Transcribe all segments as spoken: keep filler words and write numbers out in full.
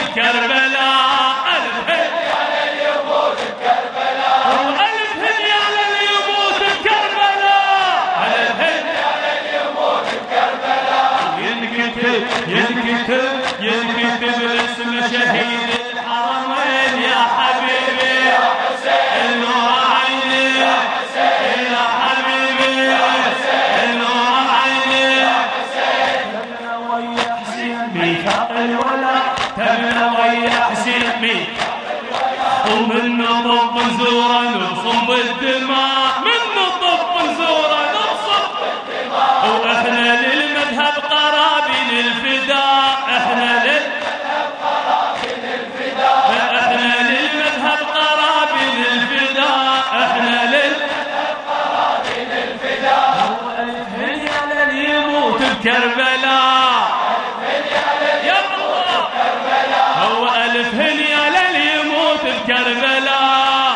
بكربلاء، ألف هدية للي يموت بكربلاء، ألف هدية للي يموت بكربلاء، ألف هدية للي يموت بكربلاء. ينكتب ينكتب ينكتب اسم شهيد الحرمين يا حبيبي يا حسين، نور عيني يا حسين، يا حبيبي يا حسين، نور عيني يا حسين. تبنى ويا حسين ميثاق الولاء، تبنى ويا حسين ميثاق الولاء، ومن نطب زورا نصب الدماء، من نطب زورا نصب الدماء، واحنا للمذهب قرابين الفداء، احنا للمذهب قرابين الفداء، احنا للمذهب قرابين الفداء، احنا للمذهب قرابين الفداء. هو ألف هدية للي يموت بكربلاء، يا الله هو ألف هدية للي يموت بكربلاء،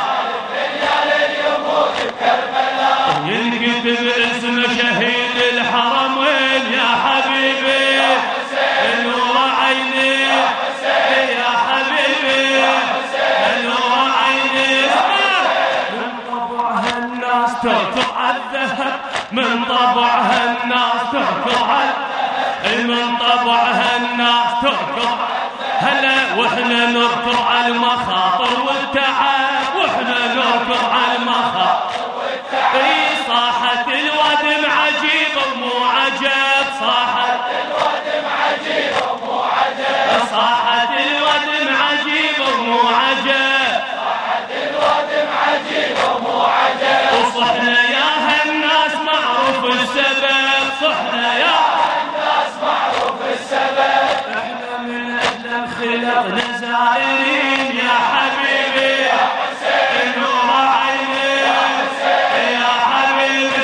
ينكتب اسم شهيد الحرمين يا حبيبي يا حسين، نور عيني يا حسين، يا حبيبي يا حسين، نور عيني. من طبعها الناس تركض على الذهب، من طبعها الناس تركض على الذهب، من طبعها الناس تركض هلا، واحنا نركض على المخاطر والتعب، واحنا نركض على المخاطر والتعب. صاحت الودم عجيبة ومو عجب، صاحت الودم عجيبة ومو عجب، صاحت الودم عجيبة ومو عجب، صاحت الودم عجيبة ومو عجب. وصحنا يا هالناس معروف السبب، صحنا يا هالناس معروف السبب، احنا من أجل خلقنا زائرين يا حبيبي يا حسين، نور عيني يا حسين، يا حبيبي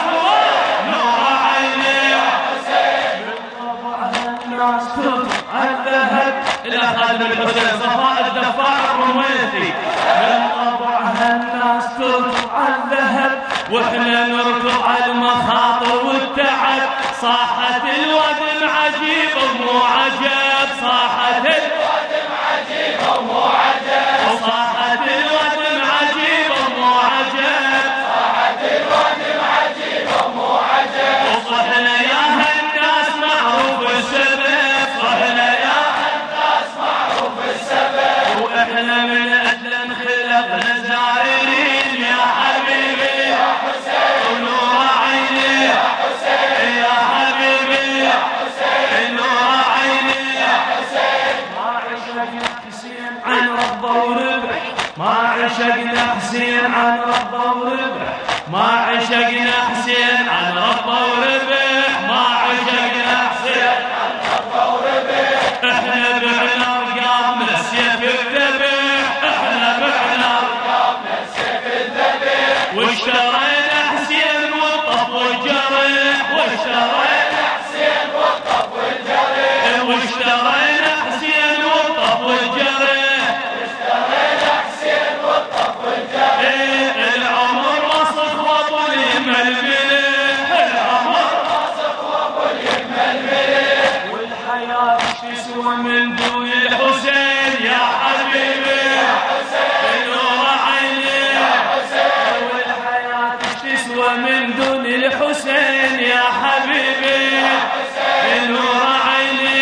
نور عيني يا حسين. من طبعها الناس تركض على الذهب، إلى خادم الحسين صفاء الدفاع الرميثي، من طبعها الناس تركض على الذهب، واحنا نركض على المخاطر والتعب. صاحت الودم عجيبة ومو عجب، صاحت الودم عجيبة ومو عجب، صاحت الودم عجيبة ومو عجب، صاحت الودم عجيبة ومو عجب. وصحنا يا هالناس معروف السبب، صحنا يا هالناس معروف السبب، واحنا من أجل خلقنا زائرين يا حبيبي يا حسين، نور عيني يا حسين، يا حبيبي يا حسين، نور عيني يا حسين. ما عشقنا حسين عن ربه وربح، ما عشقنا حسين عن ربه وربح، ما عشقنا حسين عن ربه وربح، ما عشقنا حسين عن ربه وربح. احنا بعنا رقابنا السيف الذبح، احنا بعنا رقابنا السيف الذبح، واشترينا حسين والطف والجرح، واشترينا حسين والطف والجرح، واشترينا حسين والطف والجرح، اشترينا حسين والطف والجرح. العمر وصف وابو اليم الملح، العمر وصف وابو اليم الملح، والحياة تسوى من دون الحسين يا حبيبي يا حسين، نور عيني يا حسين، والحياة تسوى من دون الحسين يا حبيبي يا حسين، نور عيني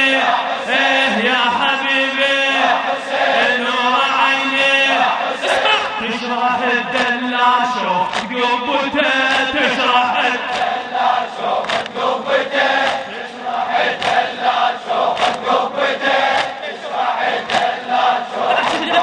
يا حبيبي يا حسين، نور عيني يا حسين. تشرح الدلال شوف قبته، تشرح الدلال شوف قبته، تشرح الدلال شوف قبته، تشرح الدلال شوف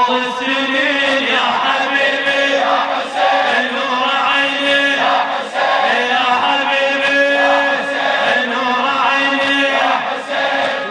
طول السنين يا حبيبي يا حسين نور عيني يا حسين يا حبيبي يا حسين نور عيني يا حسين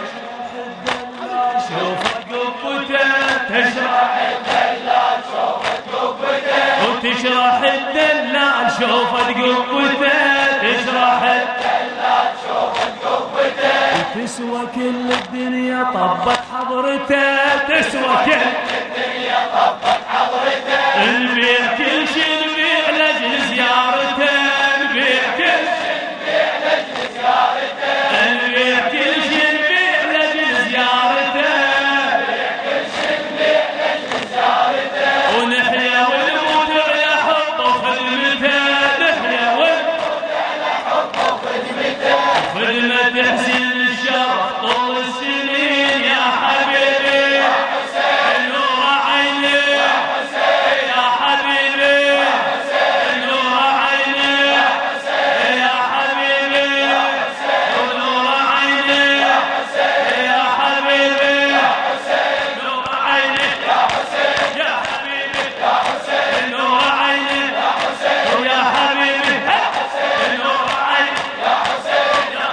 شوفت قبته تشرح الدلال شوفت قبته وتشرح الدلال شوفت قبته تشرح الدلال شوفت قبته تسوى كل الدنيا طبت حضرته تسوى كل الدنيا طبت حضرته نبيع كل شي نبيع لاجل زيارته نبيع كل شي نبيع لاجل زيارته نبيع كل شي نبيع لاجل زيارته نبيع كل شي نبيع لاجل زيارته ونحيا ونموت على حبه وخدمته نحيا ونموت على حبه وخدمته خدمة حسين الشرف طول السنين يا حبيبي يا حسين نور عيني يا حسين يا حبيبي يا حسين نور عيني يا حسين يا حبيبي يا حسين نور عيني يا حسين يا حبيبي يا حسين نور عيني يا حسين يا حبيبي يا حسين نور عيني يا حسين ويا حبيبي يا حسين نور عيني يا حسين يا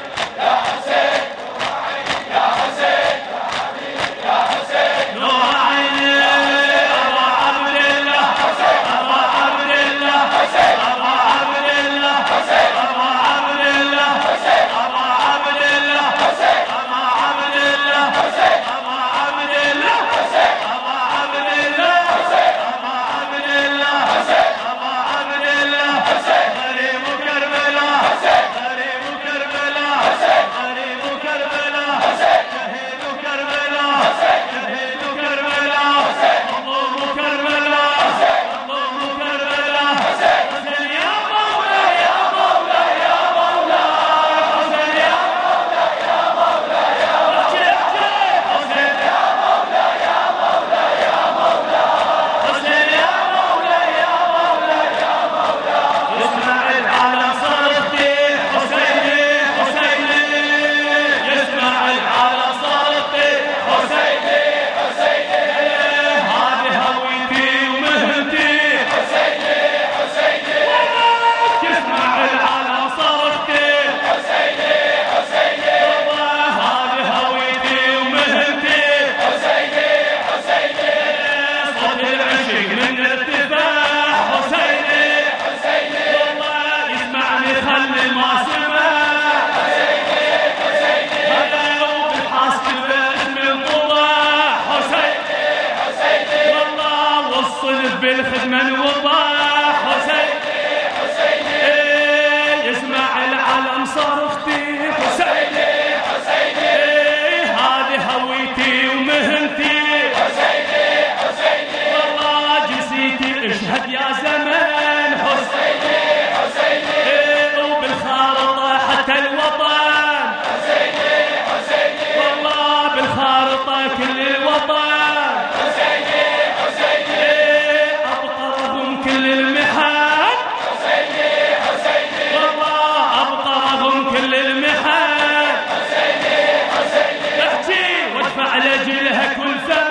بالخدمة الوضاح حسيني حسيني يسمع العالم صرختي حسيني حسيني هذه هويتي ومهنتي حسيني حسيني والله جنسيتي اشهد يا زمان حسيني حسيني وبالخارطة حتى الوطن حسيني حسيني والله بالخارطة كل الوطن على جلها كل